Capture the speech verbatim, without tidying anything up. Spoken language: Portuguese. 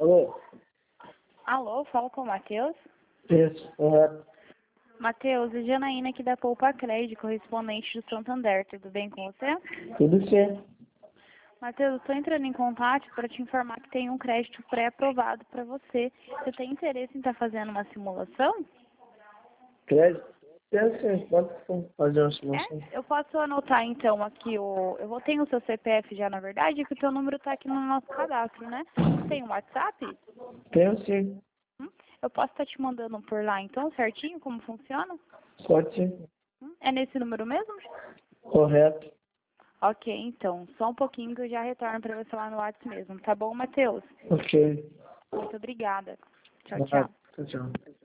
Alô? Alô, fala com o Matheus. Isso, correto. Matheus, é Janaína aqui da Poupa Crédito, correspondente do Santander. Tudo bem com você? Tudo certo. Matheus, estou entrando em contato para te informar que tem um crédito pré-aprovado para você. Você tem interesse em estar fazendo uma simulação? Crédito? Tem sim, pode fazer uma simulação. É? Eu posso anotar então aqui o... Eu vou ter o seu C P F já, na verdade, que o teu número está aqui no nosso cadastro, né? Tem um WhatsApp? Tenho sim. Hum? Eu posso estar te mandando por lá então, certinho, como funciona? Pode sim. Hum? É nesse número mesmo? Correto. Ok, então, só um pouquinho que eu já retorno para você lá no WhatsApp mesmo. Tá bom, Matheus? Ok. Muito obrigada. Tchau, Nada. tchau. Tchau, tchau.